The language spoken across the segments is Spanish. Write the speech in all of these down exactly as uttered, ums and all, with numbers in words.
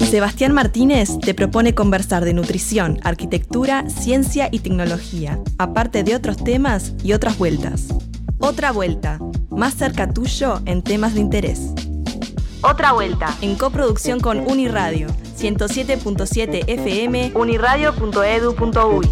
Sebastián Martínez te propone conversar de nutrición, arquitectura, ciencia y tecnología, aparte de otros temas y otras vueltas. Otra vuelta, más cerca tuyo en temas de interés. Otra vuelta, en coproducción con Uniradio, ciento siete punto siete F M, uniradio punto edu punto uy.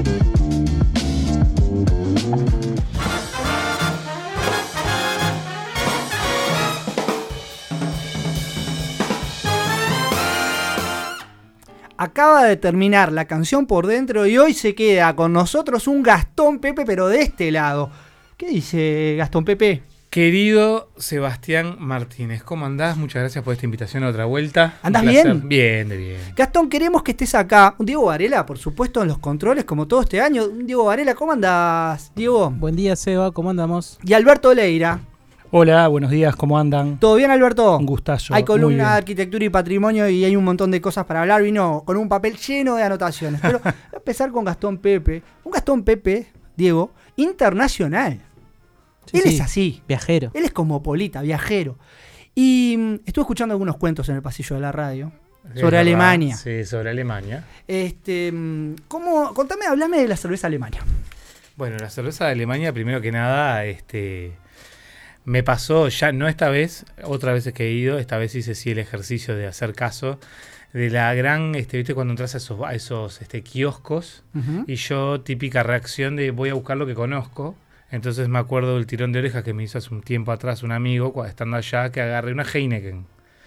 Acaba de terminar la canción por dentro y hoy se queda con nosotros un Gastón Pepe, pero de este lado. ¿Qué dice Gastón Pepe? Querido Sebastián Martínez, ¿cómo andás? Muchas gracias por esta invitación a otra vuelta. ¿Andás bien? Bien, de bien. Gastón, queremos que estés acá. Diego Varela, por supuesto, en los controles, como todo este año. Diego Varela, ¿cómo andás, Diego? Buen día, Seba, ¿cómo andamos? Y Alberto Leira. Hola, buenos días, ¿cómo andan? ¿Todo bien, Alberto? Un gustazo. Hay columna de arquitectura y patrimonio y hay un montón de cosas para hablar. Vino con un papel lleno de anotaciones. Pero voy a empezar con Gastón Pepe. Un Gastón Pepe, Diego, internacional. Sí, Él sí, es así. Viajero. Él es cosmopolita, viajero. Y mm, estuve escuchando algunos cuentos en el pasillo de la radio. Es Sobre verdad, Alemania. Sí, sobre Alemania. Este, ¿cómo? Contame, hablame de la cerveza Alemania. Bueno, la cerveza de Alemania, primero que nada, este, me pasó ya, no esta vez, otra vez que he ido, esta vez hice sí el ejercicio de hacer caso de la gran, este, viste, cuando entras a esos, a esos este, kioscos, Uh-huh. y yo, típica reacción de voy a buscar lo que conozco. Entonces me acuerdo del tirón de orejas que me hizo hace un tiempo atrás un amigo, cuando estando allá, que agarré una Heineken.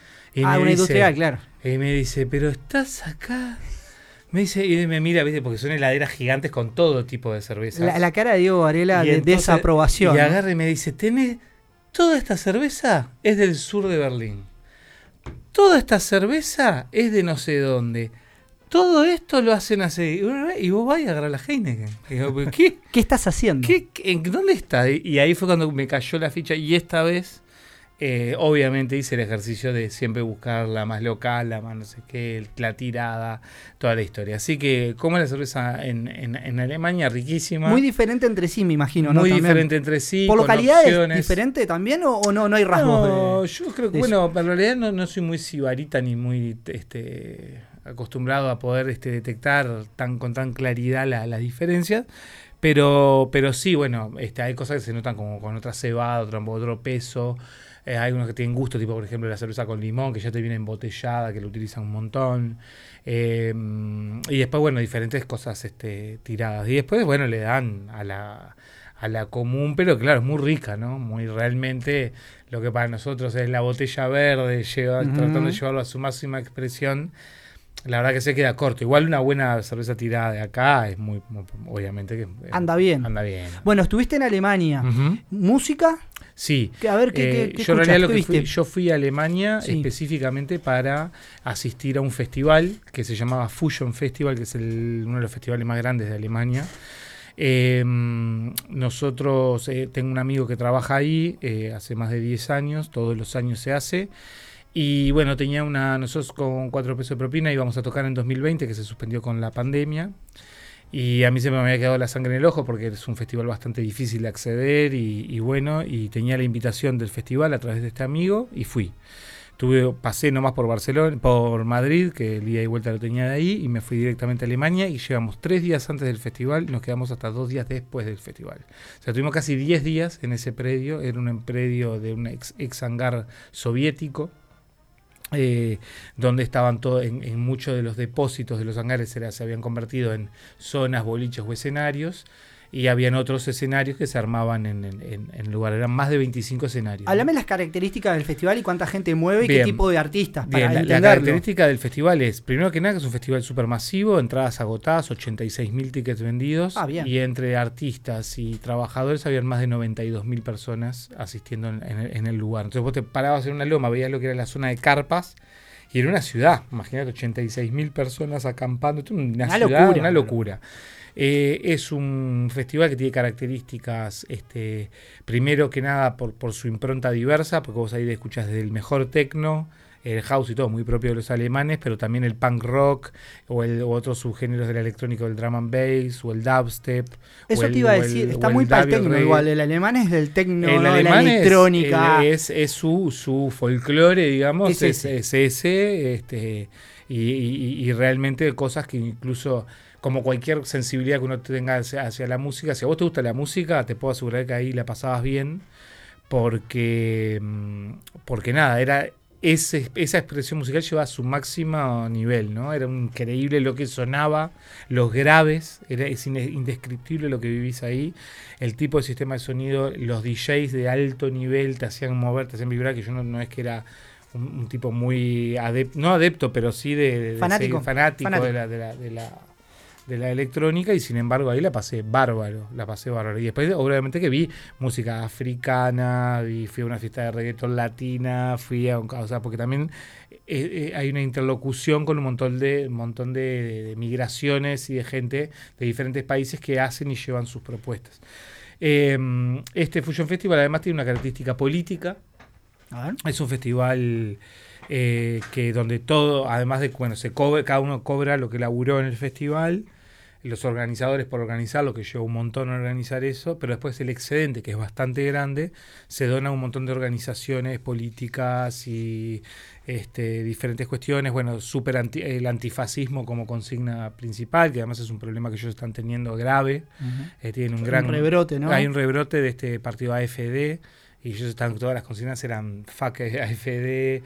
Y Ah, me una dice, industrial, claro. Y me dice, pero estás acá. Me dice, y me mira, viste, porque son heladeras gigantes con todo tipo de cervezas. La, la cara de Diego Varela Y de entonces- desaprobación. Y ¿no? agarra y me dice, tenés, toda esta cerveza es del sur de Berlín. Toda esta cerveza es de no sé dónde. Todo esto lo hacen así. Y vos vas y agarrás la Heineken. Y digo, ¿pero ¿qué? ¿Qué estás haciendo? ¿Qué, qué- en ¿Dónde está? Y, y ahí fue cuando me cayó la ficha. Y esta vez, eh, obviamente, hice el ejercicio de siempre buscar la más local, la más no sé qué, la tirada, toda la historia. Así que, como la cerveza en, en, en Alemania, riquísima. Muy diferente entre sí, me imagino, ¿no? Muy También. diferente entre sí. ¿Por con localidades opciones. diferente también o, o no, no hay rasgos? No, de- yo creo que, de bueno, en realidad no, no soy muy sibarita ni muy este, acostumbrado a poder este, detectar tan con tan claridad la- las diferencias, pero, pero sí, bueno, este, hay cosas que se notan como con otra cebada, otro, otro peso. Eh, hay unos que tienen gusto, tipo por ejemplo la cerveza con limón, que ya te viene embotellada, que lo utilizan un montón. Eh, y después, bueno, diferentes cosas este, tiradas. Y después, bueno, le dan a la, a la común, pero claro, es muy rica, ¿no? Muy realmente lo que para nosotros es la botella verde, lleva, Ujú. tratando de llevarlo a su máxima expresión. La verdad que se queda corto. Igual una buena cerveza tirada de acá es muy, muy- obviamente que... eh, Anda bien. Anda bien. Bueno, estuviste en Alemania. Ujú. ¿Música? Sí. Que, a ver, ¿qué, Eh, qué, qué yo en realidad lo que escuchaste? fui, yo fui a Alemania Sí. específicamente para asistir a un festival que se llamaba Fusion Festival, que es el- uno de los festivales más grandes de Alemania. Eh, nosotros, eh, tengo un amigo que trabaja ahí eh, hace más de diez años, todos los años se hace. Y bueno, tenía una, nosotros con cuatro pesos de propina íbamos a tocar en dos mil veinte, que se suspendió con la pandemia. Y a mí se me había quedado la sangre en el ojo porque es un festival bastante difícil de acceder y, y bueno, y tenía la invitación del festival a través de este amigo y fui. Tuve, pasé nomás por Barcelona, por Madrid, que el ida y vuelta lo tenía de ahí, y me fui directamente a Alemania y llegamos tres días antes del festival y nos quedamos hasta dos días después del festival. O sea, tuvimos casi diez días en ese predio, era un predio de un ex, ex hangar soviético. Eh, donde estaban todos en, en muchos de los depósitos de los hangares era, se habían convertido en zonas, boliches o escenarios, y habían otros escenarios que se armaban en, en, en, en lugar, eran más de veinticinco escenarios. Háblame las características del festival y cuánta gente mueve y Bien. qué tipo de artistas. Bien, para la, la entenderlo. característica del festival es, primero que nada, que es un festival supermasivo, entradas agotadas, ochenta y seis mil tickets vendidos, Ah, bien. y entre artistas y trabajadores habían más de noventa y dos mil personas asistiendo en, en el, en el lugar. Entonces vos te parabas en una loma, veías lo que era la zona de carpas, y era una ciudad, imagínate, ochenta y seis mil personas acampando, una, Una ciudad, locura. una locura. Eh, es un festival que tiene características, este, primero que nada por, por su impronta diversa, porque vos ahí escuchás desde el mejor tecno, el house y todo, muy propio de los alemanes, pero también el punk rock o, el, o otros subgéneros de la electrónica, el drum and bass o el dubstep. Eso el, te iba a decir, el, está muy para el tecno igual, el alemán es del tecno, el ¿no? alemán de la electrónica. Es, es, es su, su folclore, digamos, es, es, ese. es ese, este, y, y, y realmente cosas que incluso, como cualquier sensibilidad que uno tenga hacia, hacia la música, si a vos te gusta la música, te puedo asegurar que ahí la pasabas bien, porque, porque nada, era ese, esa expresión musical llevaba a su máximo nivel, ¿no? Era increíble lo que sonaba, los graves, era, es indescriptible lo que vivís ahí, el tipo de sistema de sonido, los D Js de alto nivel te hacían mover, te hacían vibrar, que yo no, no es que era un, un tipo muy adepto, no adepto, pero sí de, de, de fanático, ser fanático, fanático. de la... De la, de la de la electrónica, y sin embargo ahí la pasé bárbaro, la pasé bárbaro. Y después obviamente que vi música africana, vi, fui a una fiesta de reggaetón latina, fui a un, o sea, porque también eh, eh, hay una interlocución con un montón de un montón de, de, de migraciones y de gente de diferentes países que hacen y llevan sus propuestas. Eh, este Fusion Festival además tiene una característica política. A ver. Es un festival Eh, que donde todo, además de bueno, se cobra, cada uno cobra lo que laburó en el festival, los organizadores por organizar, lo que lleva un montón a organizar eso, pero después el excedente, que es bastante grande, se dona a un montón de organizaciones políticas y este, diferentes cuestiones, bueno, super anti, el antifascismo como consigna principal, que además es un problema que ellos están teniendo grave, uh-huh. eh, tienen un gran un rebrote, ¿no? Hay un rebrote de este partido A F D. Y ellos están, todas las consignas eran fuck A F D,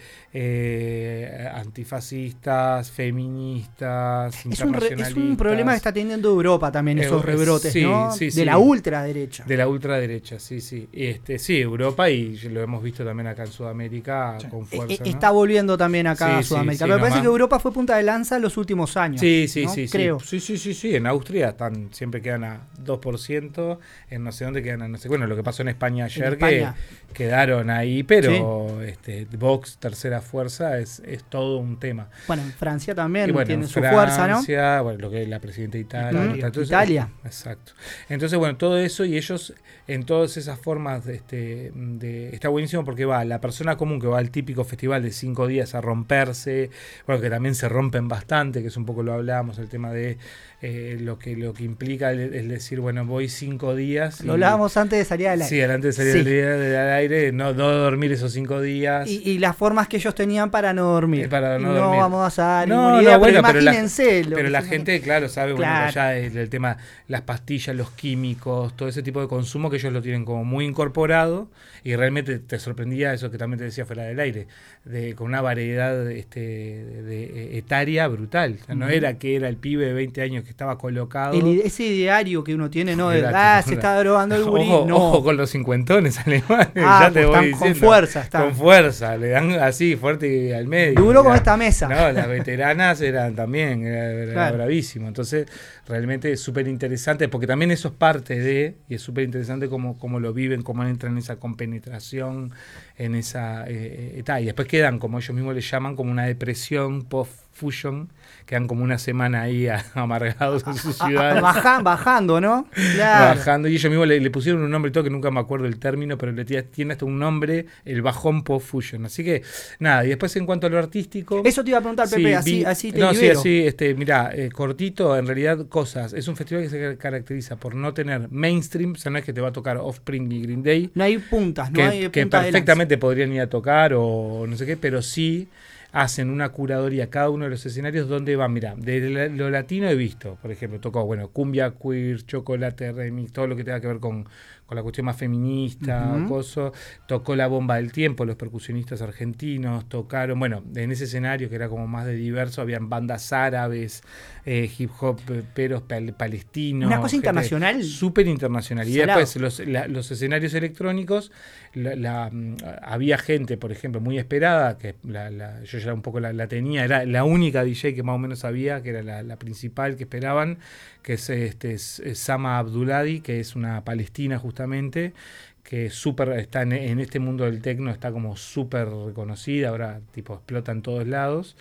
eh, antifascistas, feministas, es un, re, internacionalistas. Es un problema que está teniendo Europa también, esos eh, rebrotes, sí, ¿no? Sí, de sí. la ultraderecha. De la ultraderecha, sí, sí. Este, sí, Europa, y lo hemos visto también acá en Sudamérica sí. con fuerza. Eh, ¿no? Está volviendo también acá sí, a Sudamérica. Sí, sí, Pero me parece más. que Europa fue punta de lanza en los últimos años. Sí, sí, ¿no? sí. Creo. Sí, sí, sí, sí. En Austria están, siempre quedan a dos por ciento, en no sé dónde quedan a no sé. Bueno, lo que pasó en España ayer, en España. que quedaron ahí, pero. Sí. Este, Vox, tercera fuerza, es, es todo un tema. Bueno, en Francia también bueno, tiene su Francia, fuerza, ¿no? Bueno, lo que es la presidenta de Italia. Italia. Entonces, Italia. Exacto. Entonces, bueno, todo eso, y ellos en todas esas formas de, este, de está buenísimo porque va la persona común que va al típico festival de cinco días a romperse, bueno, que también se rompen bastante, que es un poco lo hablábamos, el tema de eh, lo que lo que implica el, el decir, bueno, voy cinco días. Lo y, hablábamos antes de salir al aire. Sí, antes de salir sí. del, del aire, no, no dormir esos cinco días. Y, y las formas que ellos tenían para no dormir. Eh, para no, no dormir. vamos a dar no, ninguna idea, no, bueno, pero imagínense. Pero la, lo pero la que gente, claro, sabe, claro. bueno, ya el, el tema, las pastillas, los químicos, todo ese tipo de consumo que ellos lo tienen como muy incorporado, y realmente te sorprendía eso que también te decía fuera del aire, de, con una variedad este, de, de, etaria brutal. O sea, no uh-huh. era que era el pibe de veinte años que estaba colocado. El, ese ideario que uno tiene, ¿no? De, ah, se está drogando el gurí. Ojo, no. ojo con los cincuentones alemanes, ah, ya te pues voy están diciendo. Con fuerza, están. Con fuerza, le dan así fuerte al medio. Duro con la, esta mesa. No, las veteranas eran también, era, era claro. bravísimo. Entonces, realmente es súper interesante, porque también eso es parte de, y es súper interesante cómo, cómo lo viven, cómo entran en esa compenetración, en esa eh, etapa. Y después quedan, como ellos mismos le llaman, como una depresión post-fusion, quedan como una semana ahí amargados en sus ciudades. Baja, bajando, ¿no? Claro. Bajando, y ellos mismos le, le pusieron un nombre y todo, que nunca me acuerdo el término, pero le tiene hasta un nombre, el bajón post-fusion. Así que, nada, y después en cuanto a lo artístico... Eso te iba a preguntar, Pepe, sí, así, vi, así te No, libero. sí, así, este, mirá, eh, cortito, en realidad, cosas. Es un festival que se caracteriza por no tener mainstream, o sea, no es que te va a tocar Offspring ni Green Day. No hay puntas, no que, hay que punta perfectamente podrían ir a tocar o no sé qué, pero sí hacen una curaduría cada uno de los escenarios donde va, mira, de lo latino he visto, por ejemplo, tocó, bueno, cumbia queer, chocolate remix, todo lo que tenga que ver con, con la cuestión más feminista, uh-huh. coso, tocó La Bomba del Tiempo, los percusionistas argentinos tocaron, bueno, en ese escenario que era como más de diverso, habían bandas árabes, eh, hip hop, peros pal- palestinos. Una cosa internacional. Súper internacional. Y después los, la, los escenarios electrónicos, la, la, había gente, por ejemplo, muy esperada, que la, la, yo ya un poco la, la tenía, era la única D J que más o menos sabía, que era la, la principal que esperaban, que es, este, es, es Sama Abduladi, que es una palestina justamente, que super, está en, en este mundo del techno, está como súper reconocida, ahora tipo explota en todos lados.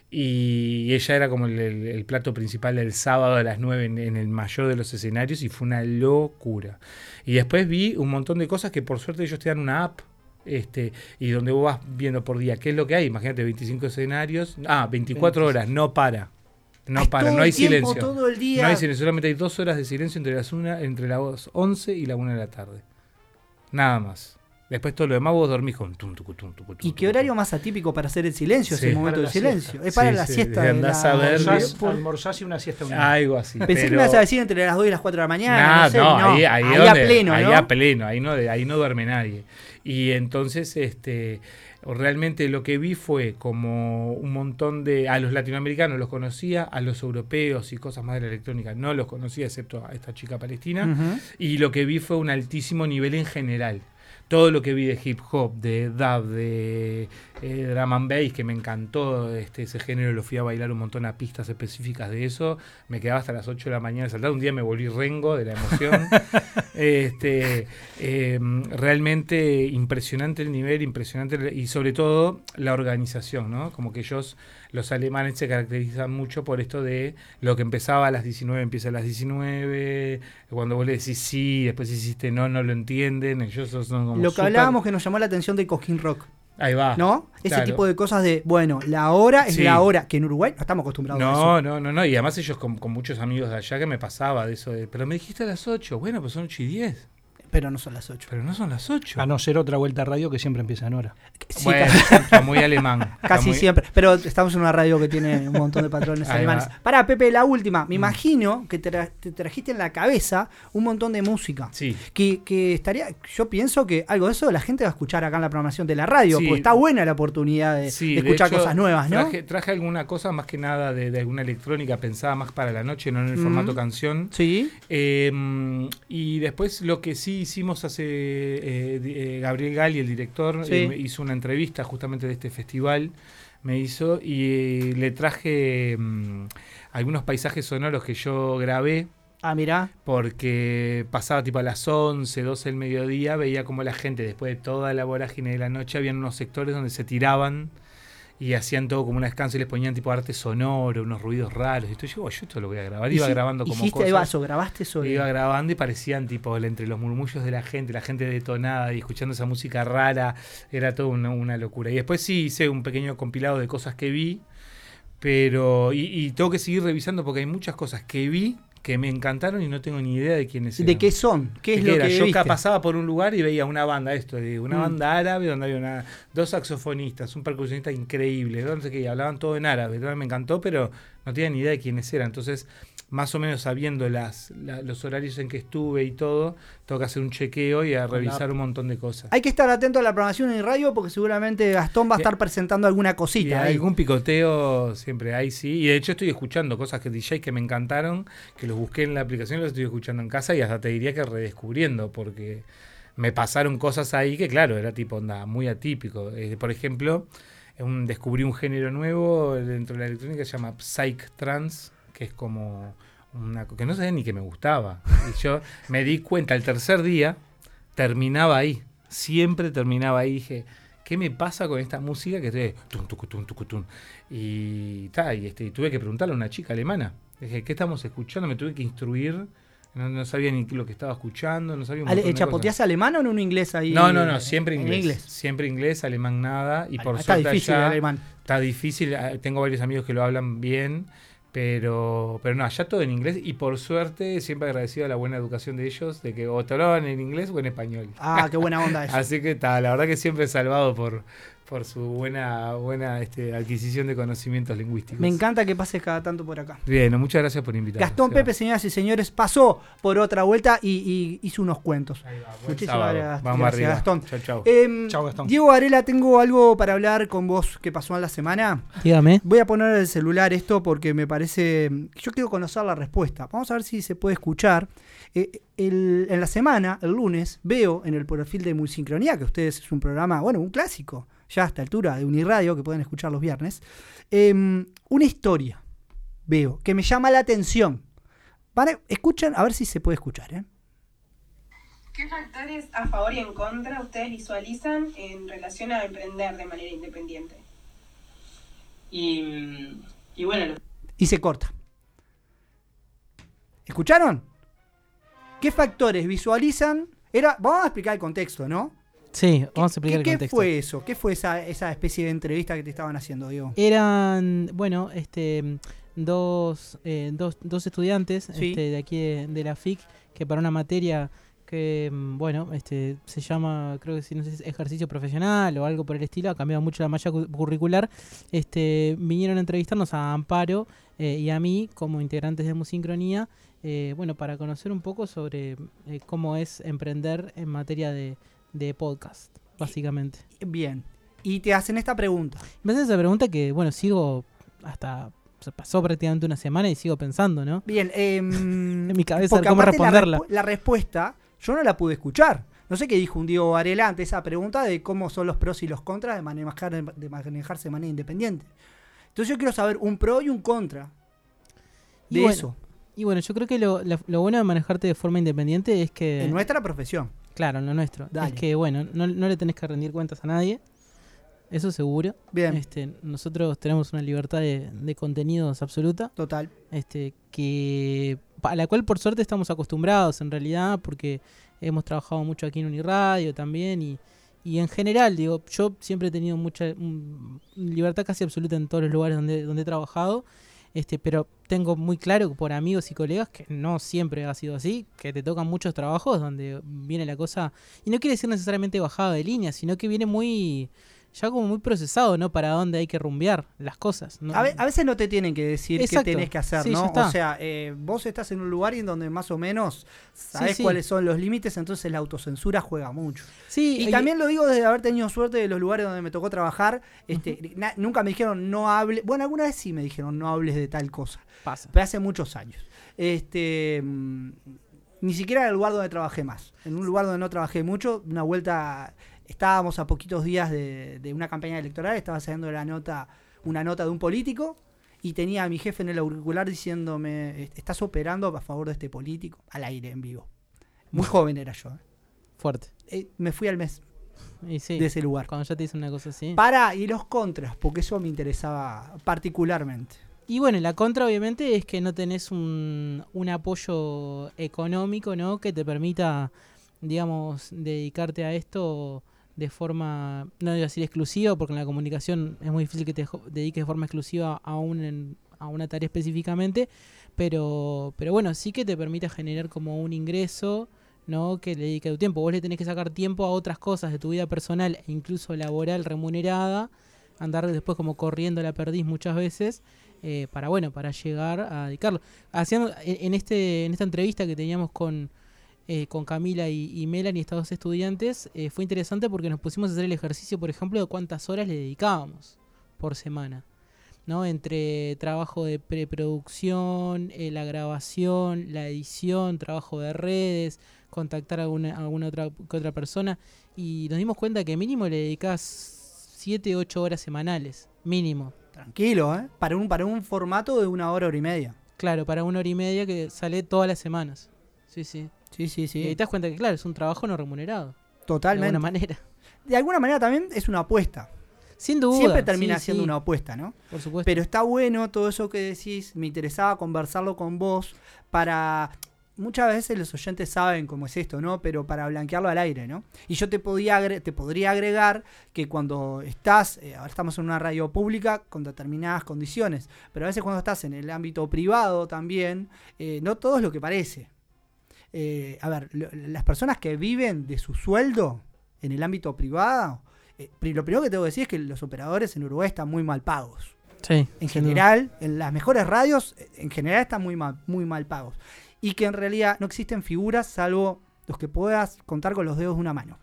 Y ella era como el, el, el plato principal del sábado a las nueve en, en el mayor de los escenarios, y fue una locura. Y después vi un montón de cosas que por suerte ellos te dan una app Este, y donde vos vas viendo por día qué es lo que hay. Imagínate, veinticinco escenarios. Ah, veinticuatro horas, no para. No Ay, para, todo no hay el tiempo, silencio. todo el día. No hay silencio, solamente hay dos horas de silencio entre las una, entre las once y la una de la tarde. Nada más. Después todo lo demás vos dormís con tum, tucu, tum, tucu, tum, ¿Y qué tucu, horario tum. más atípico para hacer el silencio? Sí. Ese momento de Para la silencio. siesta. Es para Sí, la sí, siesta. de de andás la- a ver. Almorzás, por- almorzás y una siesta unida. Algo así. Pensé pero... que me ibas a decir entre las dos y las cuatro de la mañana. Nah, no, sé, no, no, ahí, ahí, ahí donde- a pleno, ahí ¿no? a pleno, ahí no, ahí no duerme nadie. Y entonces, este, realmente lo que vi fue como un montón de, a los latinoamericanos los conocía, a los europeos y cosas más de la electrónica no los conocía, excepto a esta chica palestina, Ujú. y lo que vi fue un altísimo nivel en general. Todo lo que vi de hip hop, de dub, de eh, drum and bass, que me encantó este, ese género, lo fui a bailar un montón a pistas específicas de eso, me quedaba hasta las ocho de la mañana saltando, un día me volví rengo de la emoción. este, eh, realmente impresionante el nivel, impresionante el- y sobre todo la organización, ¿no? Como que ellos, los alemanes, se caracterizan mucho por esto de lo que empezaba a las diecinueve empieza a las diecinueve, cuando vos le decís sí, después hiciste no, no lo entienden, ellos son como Lo que súper- hablábamos que nos llamó la atención de Cosquín Rock, Ahí va. ¿no? Ese claro. tipo de cosas de, bueno, la hora es Sí. la hora, que en Uruguay no estamos acostumbrados a eso. No, no, no, no, y además ellos con, con muchos amigos de allá que me pasaba de eso de, pero me dijiste a las ocho, bueno, pues son ocho y diez, Pero no son las ocho. pero no son las ocho. A no ser otra vuelta a radio que siempre empieza en hora. Sí, bueno, casi, está muy alemán. Está casi muy- siempre. Pero estamos en una radio que tiene un montón de patrones Ahí alemanes. va. Pará, Pepe, la última. Me imagino que te, tra- te trajiste en la cabeza un montón de música. Sí. Que, que estaría, yo pienso que algo de eso la gente va a escuchar acá en la programación de la radio, Sí. porque está buena la oportunidad de, Sí, de de escuchar hecho, cosas nuevas, ¿no? Traje, traje alguna cosa más que nada de, de alguna electrónica pensada más para la noche, no en el Mm. formato canción. Sí. Eh, y después lo que sí hicimos hace eh, eh, Gabriel Gali, el director, Sí. eh, me hizo una entrevista justamente de este festival, me hizo y eh, le traje mm, algunos paisajes sonoros que yo grabé. Ah, mirá. Porque pasaba tipo a las once, doce del mediodía, veía como la gente, después de toda la vorágine de la noche, habían unos sectores donde se tiraban y hacían todo como un descanso y les ponían tipo arte sonoro, unos ruidos raros. Y yo, oh, yo esto lo voy a grabar. Iba Hici- grabando como hiciste cosas. ahí vaso, grabaste eso. Iba grabando y parecían tipo entre los murmullos de la gente, la gente detonada y escuchando esa música rara, era todo una, una locura. Y después sí hice un pequeño compilado de cosas que vi, pero y, y tengo que seguir revisando porque hay muchas cosas que vi que me encantaron y no tengo ni idea de quiénes eran. ¿De qué son? ¿Qué es ¿De lo era? que Yo viste? ca- pasaba por un lugar y veía una banda, esto, de una Mm. banda árabe donde había una, dos saxofonistas, un percusionista increíble, no sé qué, y hablaban todo en árabe, todo me encantó, pero no tenía ni idea de quiénes eran. Entonces, más o menos sabiendo las, la- los horarios en que estuve y todo, tengo que hacer un chequeo y a revisar un montón de cosas. Hay que estar atento a la programación en radio porque seguramente Gastón va a Y- estar presentando alguna Y cosita. ahí. algún picoteo siempre hay, sí. Y de hecho estoy escuchando cosas que D J que me encantaron, que los busqué en la aplicación y los estoy escuchando en casa y hasta te diría que redescubriendo, porque me pasaron cosas ahí que, claro, era tipo onda muy atípico. Eh, por ejemplo, un, descubrí un género nuevo dentro de la electrónica que se llama Psych Trance, que es como una co- que no sabía ni que me gustaba. Y yo me di cuenta el tercer día, terminaba ahí. Siempre terminaba ahí. Dije, ¿qué me pasa con esta música que estoy tum, tucu, tum, tucu, tum? Y, ta, y, este, y tuve que preguntarle a una chica alemana. Dije, ¿qué estamos escuchando? Me tuve que instruir. No, no sabía ni lo que estaba escuchando. No sabía un Ale- montón de ¿Chapoteás cosas. alemán o en un inglés ahí? No, no, no, siempre En inglés. Siempre inglés, alemán nada. Y por Está suerte difícil allá el alemán. está difícil. eh, Tengo varios amigos que lo hablan bien. Pero, pero no, allá todo en inglés. Y por suerte, siempre agradecido a la buena educación de ellos, de que o te hablaban en inglés o en español. Ah, qué buena onda eso. Así que está, la verdad que siempre salvado por, por su buena, buena este, adquisición de conocimientos lingüísticos. Me encanta que pases cada tanto por acá. Bien, muchas gracias por invitarme. Gastón Seba. Pepe, señoras y señores, pasó por otra vuelta y, y hizo unos cuentos. Ahí va, buen Muchísimas sábado. gracias, Vamos gracias, arriba. Gastón. Chau, chau. Em, Chau, Gastón. Diego Varela, tengo algo para hablar con vos que pasó en la semana. Dígame. Voy a poner el celular esto porque me parece... Yo quiero conocer la respuesta. Vamos a ver si se puede escuchar. Eh, el- en la semana, el lunes, veo en el perfil de Mulsincronía, que ustedes es un programa, bueno, un clásico, ya a esta altura, de Uniradio, que pueden escuchar los viernes, eh, una historia, veo, que me llama la atención. Vale, escuchen, a ver si se puede escuchar, ¿eh? ¿Qué factores a favor y en contra ustedes visualizan en relación a emprender de manera independiente? Y, y bueno, lo- Y se corta. ¿Escucharon? ¿Qué factores visualizan? Era, vamos a explicar el contexto, ¿no? Sí, vamos a explicar ¿Qué, el ¿Qué contexto. fue eso? ¿Qué fue esa, esa especie de entrevista que te estaban haciendo, Diego? Eran, bueno, este dos, eh, dos, dos estudiantes Sí. este, de aquí de, de la F I C que para una materia que, bueno, este se llama, creo que si no sé, si es ejercicio profesional o algo por el estilo, ha cambiado mucho la malla cu- curricular, este vinieron a entrevistarnos a Amparo eh, y a mí como integrantes de Musincronía, eh, bueno, para conocer un poco sobre eh, cómo es emprender en materia de, de podcast, básicamente. Bien. Y te hacen esta pregunta. Me hace esa pregunta que, bueno, sigo hasta... o sea, pasó prácticamente una semana y sigo pensando, ¿no? Bien. Eh, En mi cabeza porque cómo aparte la responderla. respu- La, respuesta yo no la pude escuchar. No sé qué dijo un Diego Varela ante esa pregunta de cómo son los pros y los contras de manejar de manejarse de manera independiente. Entonces yo quiero saber un pro y un contra Y de bueno, eso Y bueno, yo creo que lo, lo, lo bueno de manejarte de forma independiente es que... en nuestra profesión. Claro, en lo nuestro. Dale. Es que, bueno, no, no le tenés que rendir cuentas a nadie. Eso seguro. Bien. Este, nosotros tenemos una libertad de, de contenidos absoluta. Total. Este, que a la cual por suerte estamos acostumbrados en realidad, porque hemos trabajado mucho aquí en Uniradio también y, y en general, digo, yo siempre he tenido mucha um, libertad casi absoluta en todos los lugares donde, donde he trabajado, este, pero tengo muy claro por amigos y colegas que no siempre ha sido así, que te tocan muchos trabajos donde viene la cosa, y no quiere decir necesariamente bajada de línea, sino que viene muy... ya como muy procesado, ¿no? Para dónde hay que rumbear las cosas, ¿no? A, ve- a veces no te tienen que decir Exacto. qué tenés que hacer, Sí, ya ¿no? está. O sea, eh, vos estás en un lugar y en donde más o menos sabés Sí, sí. cuáles son los límites, entonces la autocensura juega mucho. Sí, Y también lo digo desde haber tenido suerte de los lugares donde me tocó trabajar. Este, na- nunca me dijeron no hable. Bueno, alguna vez sí me dijeron no hables de tal cosa. pasa. Pero hace muchos años. Este, mm, ni siquiera en el lugar donde trabajé más. En un lugar donde no trabajé mucho, una vuelta. Estábamos a poquitos días de, de una campaña electoral, estaba haciendo la nota, una nota de un político y tenía a mi jefe en el auricular diciéndome, estás operando a favor de este político, al aire, en vivo. Muy joven era yo. ¿eh? Fuerte. Eh, me fui al mes Y sí, de ese lugar. cuando ya te dicen una cosa así. Para, y los contras, porque eso me interesaba particularmente. Y bueno, la contra obviamente es que no tenés un, un apoyo económico, ¿no? Que te permita, digamos, dedicarte a esto de forma, no voy a decir exclusiva, porque en la comunicación es muy difícil que te jo- dediques de forma exclusiva a, un, en- a una tarea específicamente, pero, pero bueno, sí que te permite generar como un ingreso, ¿no? Que le dedique tu tiempo. Vos le tenés que sacar tiempo a otras cosas de tu vida personal e incluso laboral remunerada, andar después como corriendo la perdiz muchas veces, eh, para bueno, para llegar a dedicarlo. Haciendo, en, en este, en esta entrevista que teníamos con, eh, con Camila y, y Melanie, estas dos estudiantes, eh, fue interesante porque nos pusimos a hacer el ejercicio, por ejemplo, de cuántas horas le dedicábamos por semana, ¿no? Entre trabajo de preproducción, eh, la grabación, la edición, trabajo de redes, contactar a alguna, a alguna otra, que otra persona, y nos dimos cuenta que mínimo le dedicás siete, ocho horas semanales, mínimo. Tranquilo, ¿eh? Para un, para un formato de una hora, hora y media. Claro, para una hora y media que sale todas las semanas. Sí, sí. Sí, sí, Y sí. ahí te das cuenta que, claro, es un trabajo no remunerado. Totalmente. De alguna manera. De alguna manera también es una apuesta. Sin duda. Siempre termina sí, siendo sí, una apuesta, ¿no? por supuesto. Pero está bueno todo eso que decís. Me interesaba conversarlo con vos para... Muchas veces los oyentes saben cómo es esto, ¿no? Pero para blanquearlo al aire, ¿no? Y yo te, podía agre- te podría agregar que cuando estás, eh, ahora estamos en una radio pública con determinadas condiciones, pero a veces cuando estás en el ámbito privado también, eh, no todo es lo que parece. Eh, a ver, lo- las personas que viven de su sueldo en el ámbito privado, eh, pri- lo primero que tengo que decir es que los operadores en Uruguay están muy mal pagos. sí, En sin duda. general, en las mejores radios, eh, en general están muy mal, muy mal pagos. Y que en realidad no existen figuras salvo los que puedas contar con los dedos de una mano.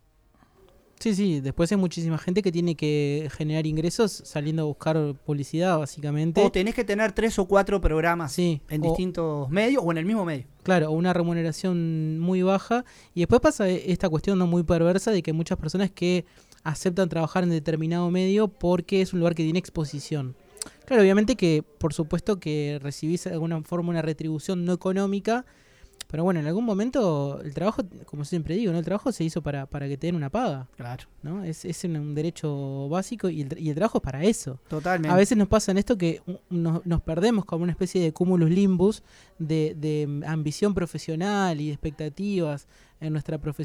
Sí, sí, después hay muchísima gente que tiene que generar ingresos saliendo a buscar publicidad, básicamente. O tenés que tener tres o cuatro programas Sí, en o- distintos medios o en el mismo medio. Claro, o una remuneración muy baja. Y después pasa esta cuestión no muy perversa de que hay muchas personas que aceptan trabajar en determinado medio porque es un lugar que tiene exposición. Claro, obviamente que, por supuesto, que recibís de alguna forma una retribución no económica, pero bueno, en algún momento el trabajo, como siempre digo, ¿no? El trabajo se hizo para, para que te den una paga, Claro. ¿no? Es, es un, un derecho básico y el, tra- y el trabajo es para eso. Totalmente. A veces nos pasa en esto que uh, nos, nos perdemos como una especie de cumulus limbus de, de mm, ambición profesional y de expectativas en nuestra profesión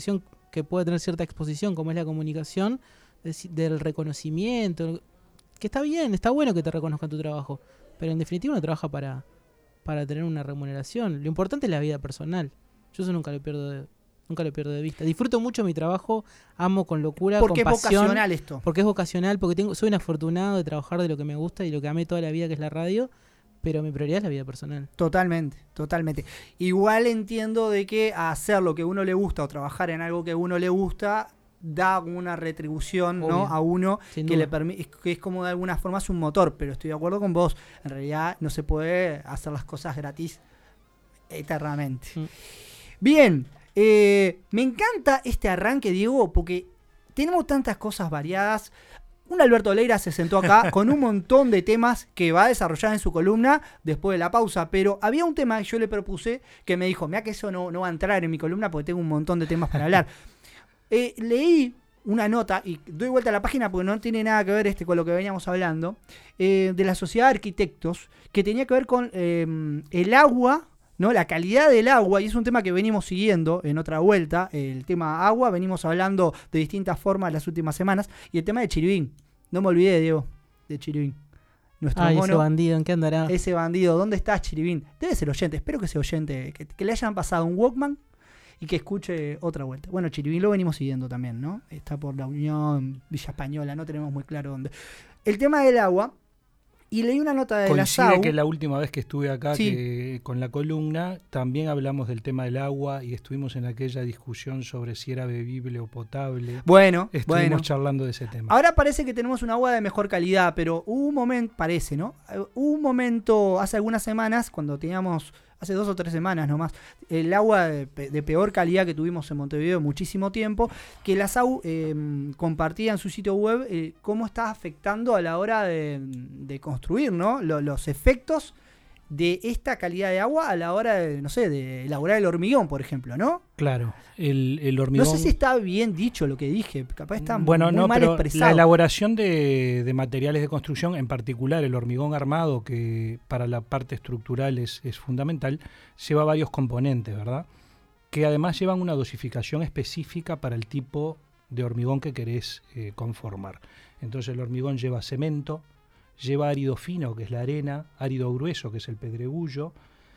que puede tener cierta exposición, como es la comunicación, de, del reconocimiento, que está bien, está bueno que te reconozcan tu trabajo, pero en definitiva uno trabaja para, para tener una remuneración. Lo importante es la vida personal. Yo eso nunca lo pierdo de, nunca lo pierdo de vista. Disfruto mucho mi trabajo, amo con locura, porque con pasión. Porque es vocacional esto. Porque es vocacional, porque tengo, soy un afortunado de trabajar de lo que me gusta y lo que amé toda la vida, que es la radio. Pero mi prioridad es la vida personal. Totalmente, totalmente. Igual entiendo de que hacer lo que a uno le gusta o trabajar en algo que a uno le gusta da una retribución, ¿no? A uno que le permite, que es como de alguna forma es un motor, pero estoy de acuerdo con vos. En realidad no se puede hacer las cosas gratis eternamente. Mm. Bien, eh, me encanta este arranque, Diego, porque tenemos tantas cosas variadas. Un Alberto Leira se sentó acá con un montón de temas que va a desarrollar en su columna después de la pausa, pero había un tema que yo le propuse que me dijo, mira que eso no, no va a entrar en mi columna porque tengo un montón de temas para hablar. eh, leí una nota, y doy vuelta a la página porque no tiene nada que ver este con lo que veníamos hablando, eh, de la Sociedad de Arquitectos, que tenía que ver con eh, el agua, ¿no? La calidad del agua, y es un tema que venimos siguiendo en otra vuelta, el tema agua, venimos hablando de distintas formas las últimas semanas, y el tema de Chiribín, no me olvidé, Diego, de Chiribín. Nuestro Ay, mono, ese bandido, ¿en qué andará? Ese bandido, ¿dónde está Chiribín? Debe ser oyente, espero que sea oyente, que, que le hayan pasado un Walkman y que escuche otra vuelta. Bueno, Chiribín lo venimos siguiendo también, ¿no? Está por la Unión, Villa Española, no tenemos muy claro dónde. El tema del agua. Y leí una nota de Coincide la S A U. que la última vez que estuve acá sí. que, con la columna también hablamos del tema del agua y estuvimos en aquella discusión sobre si era bebible o potable. Bueno, estuvimos bueno. charlando de ese tema. Ahora parece que tenemos un agua de mejor calidad, pero hubo un momento, parece, ¿no? Hubo un momento hace algunas semanas, cuando teníamos, hace dos o tres semanas nomás, el agua de, de peor calidad que tuvimos en Montevideo muchísimo tiempo, que la S A U eh, compartía en su sitio web eh, cómo está afectando a la hora de, de construir, ¿no? Lo, los efectos de esta calidad de agua a la hora de, no sé, de elaborar el hormigón, por ejemplo, ¿no? Claro, el, el hormigón... No sé si está bien dicho lo que dije, capaz está bueno, muy no, mal pero expresado. La elaboración de, de materiales de construcción, en particular el hormigón armado, que para la parte estructural es, es fundamental, lleva varios componentes, ¿verdad? Que además llevan una dosificación específica para el tipo de hormigón que querés eh, conformar. Entonces el hormigón lleva cemento, lleva árido fino, que es la arena, árido grueso, que es el pedregullo,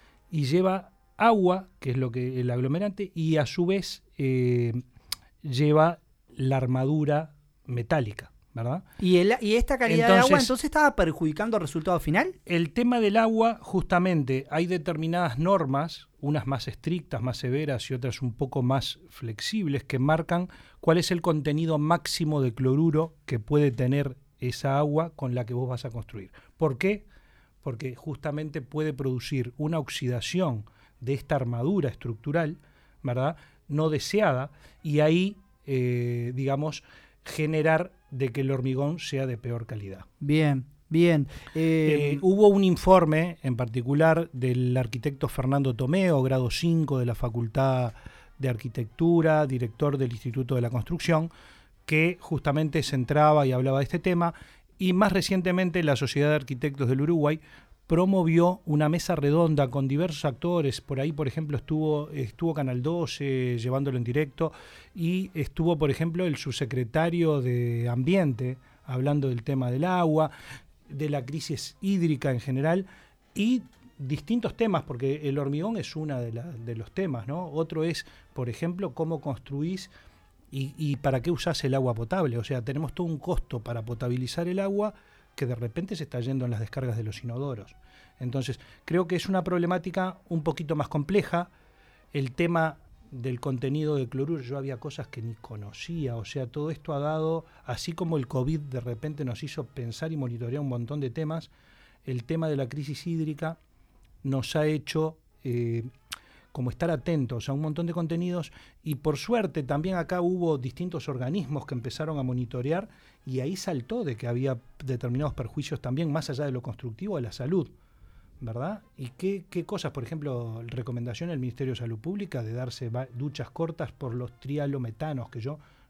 y lleva agua, que es lo que el aglomerante, y a su vez eh, lleva la armadura metálica, ¿verdad? ¿Y, el, y esta calidad entonces, de agua entonces estaba perjudicando el resultado final? El tema del agua, justamente, hay determinadas normas, unas más estrictas, más severas y otras un poco más flexibles, que marcan cuál es el contenido máximo de cloruro que puede tener esa agua con la que vos vas a construir. ¿Por qué? Porque justamente puede producir una oxidación de esta armadura estructural, ¿verdad?, no deseada, y ahí, eh, digamos, generar de que el hormigón sea de peor calidad. Bien, bien. Eh, eh, hubo un informe en particular del arquitecto Fernando Tomeo, grado cinco de la Facultad de Arquitectura, director del Instituto de la Construcción, que justamente centraba y hablaba de este tema, y más recientemente la Sociedad de Arquitectos del Uruguay promovió una mesa redonda con diversos actores. Por ahí, por ejemplo, estuvo, estuvo Canal doce llevándolo en directo, y estuvo, por ejemplo, el subsecretario de Ambiente hablando del tema del agua, de la crisis hídrica en general, y distintos temas, porque el hormigón es uno de, la, de los temas, ¿no? Otro es, por ejemplo, cómo construís y, y para qué usás el agua potable. O sea, tenemos todo un costo para potabilizar el agua que de repente se está yendo en las descargas de los inodoros. Entonces, creo que es una problemática un poquito más compleja. El tema del contenido de cloruro, yo había cosas que ni conocía, o sea, todo esto ha dado, así como el COVID de repente nos hizo pensar y monitorear un montón de temas, el tema de la crisis hídrica nos ha hecho eh, como estar atentos a un montón de contenidos, y por suerte también acá hubo distintos organismos que empezaron a monitorear, y ahí saltó de que había determinados perjuicios también más allá de lo constructivo a la salud, ¿verdad? ¿Y qué, qué cosas? Por ejemplo, recomendación del Ministerio de Salud Pública de darse duchas cortas por los trialometanos, que yo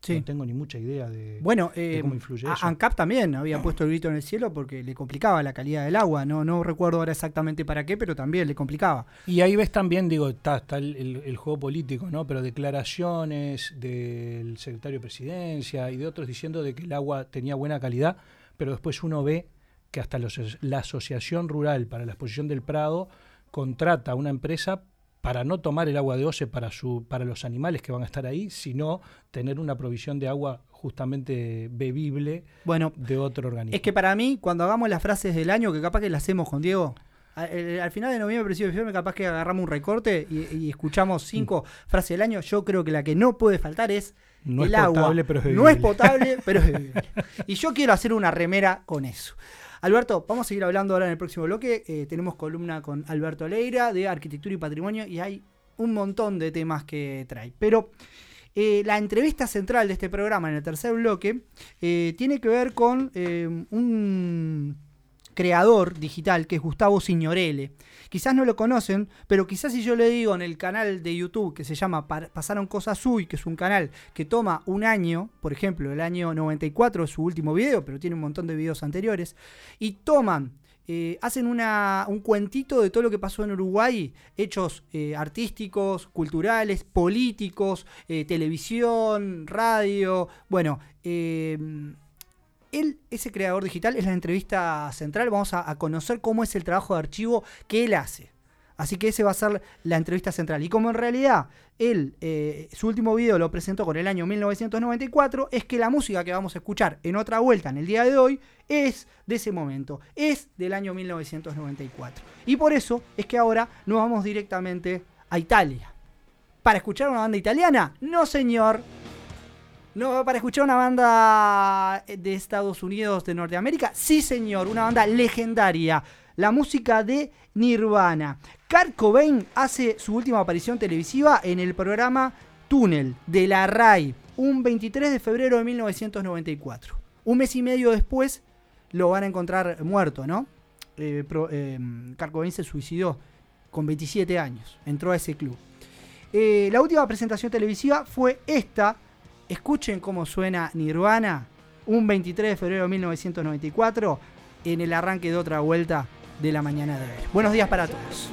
Sí. No tengo ni mucha idea de, Bueno, de eh, cómo influye a- eso. ANCAP también había puesto el grito en el cielo porque le complicaba la calidad del agua. No, no recuerdo ahora exactamente para qué, pero también le complicaba. Y ahí ves también, digo, está, está el, el- el juego político, ¿no? Pero declaraciones del secretario de Presidencia y de otros diciendo de que el agua tenía buena calidad, pero después uno ve que hasta los, la Asociación Rural para la Exposición del Prado contrata a una empresa para no tomar el agua de O C E para, su, para los animales que van a estar ahí, sino tener una provisión de agua justamente bebible Bueno, de otro organismo. es que para mí, cuando hagamos las frases del año, que capaz que las hacemos con Diego, a- el- al final de noviembre, principio de diciembre, capaz que agarramos un recorte y, y escuchamos cinco frases del año. Yo creo que la que no puede faltar es No el es agua. potable, pero es no es bebible. potable, pero es bebible. Y yo quiero hacer una remera con eso. Alberto, vamos a seguir hablando ahora en el próximo bloque. Eh, tenemos columna con Alberto Leira de Arquitectura y Patrimonio y hay un montón de temas que trae. Pero eh, la entrevista central de este programa en el tercer bloque eh, tiene que ver con eh, un creador digital que es Gustavo Signorelle. Quizás no lo conocen, pero quizás si yo le digo en el canal de YouTube que se llama Pa- Pasaron Cosas Uy, que es un canal que toma un año, por ejemplo, el año noventa y cuatro es su último video, pero tiene un montón de videos anteriores, y toman, eh, hacen una, un cuentito de todo lo que pasó en Uruguay, hechos eh, artísticos, culturales, políticos, eh, televisión, radio, bueno, eh, él, ese creador digital, es la entrevista central. Vamos a, a conocer cómo es el trabajo de archivo que él hace. Así que ese va a ser la entrevista central. Y como en realidad él, eh, su último video lo presentó con el año mil novecientos noventa y cuatro, es que la música que vamos a escuchar en otra vuelta en el día de hoy es de ese momento, es del año mil novecientos noventa y cuatro. Y por eso es que ahora nos vamos directamente a Italia. ¿Para escuchar una banda italiana? No, señor. No, para escuchar una banda de Estados Unidos, de Norteamérica. Sí, señor, una banda legendaria. La música de Nirvana. Kurt Cobain hace su última aparición televisiva en el programa Túnel de la RAI, un veintitrés de febrero de mil novecientos noventa y cuatro. Un mes y medio después lo van a encontrar muerto, ¿no? Eh, pro, eh, Kurt Cobain se suicidó con veintisiete años. Entró a ese club. Eh, la última presentación televisiva fue esta. Escuchen cómo suena Nirvana un veintitrés de febrero de mil novecientos noventa y cuatro en el arranque de otra vuelta de la mañana de hoy. Buenos días para todos.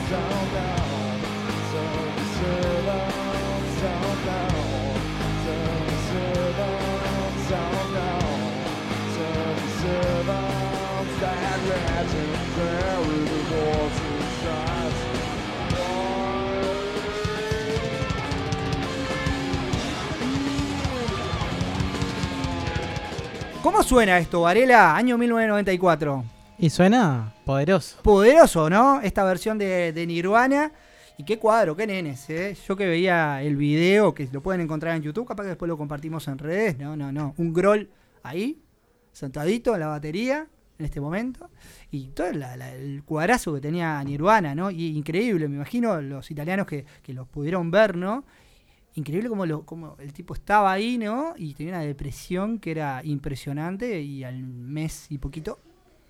¿Cómo suena esto, Varela? Año mil novecientos noventa y cuatro. Y suena poderoso. Poderoso, ¿no? Esta versión de, de Nirvana. Y qué cuadro, qué nenes, ¿eh? Yo que veía el video, que lo pueden encontrar en YouTube, capaz que después lo compartimos en redes. No, no, no. Un Grohl ahí, sentadito en la batería, en este momento. Y todo la, la, el cuadrazo que tenía Nirvana, ¿no? Y increíble, me imagino los italianos que, que los pudieron ver, ¿no? Increíble como, lo, como el tipo estaba ahí, ¿no? Y tenía una depresión que era impresionante y al mes y poquito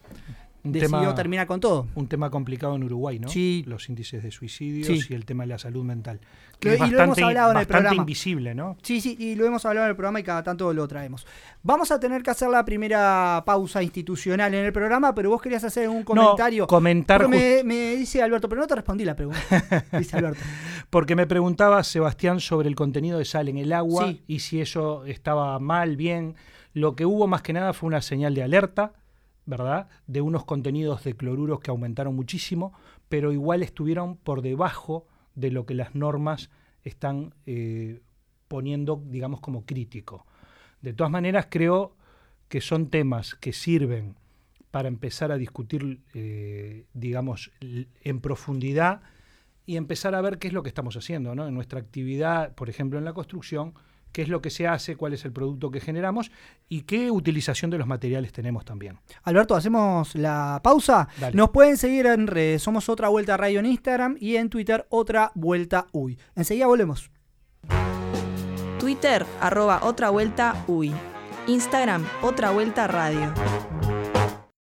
un decidió tema, terminar con todo. Un tema complicado en Uruguay, ¿no? Sí. Los índices de suicidios Sí. y el tema de la salud mental. Lo- Que es y lo bastante, hemos hablado en el bastante programa. invisible, ¿no? Sí, sí, y lo hemos hablado en el programa y cada tanto lo traemos. Vamos a tener que hacer la primera pausa institucional en el programa, pero vos querías hacer un comentario. No, comentar Pero me, just- me dice Alberto, pero no te respondí la pregunta. Dice Alberto. Porque me preguntaba Sebastián sobre el contenido de sal en el agua Sí. y si eso estaba mal, bien. Lo que hubo más que nada fue una señal de alerta, ¿verdad? De unos contenidos de cloruros que aumentaron muchísimo, pero igual estuvieron por debajo de lo que las normas están eh, poniendo, digamos, como crítico. De todas maneras, creo que son temas que sirven para empezar a discutir, eh, digamos, l- en profundidad y empezar a ver qué es lo que estamos haciendo, ¿no? En nuestra actividad, por ejemplo, en la construcción, qué es lo que se hace, cuál es el producto que generamos y qué utilización de los materiales tenemos también. Alberto, hacemos la pausa. Dale. Nos pueden seguir en redes. Somos Otra Vuelta Radio en Instagram y en Twitter Otra Vuelta Uy. Enseguida volvemos. Twitter, arroba Otra Vuelta Uy. Instagram, Otra Vuelta Radio.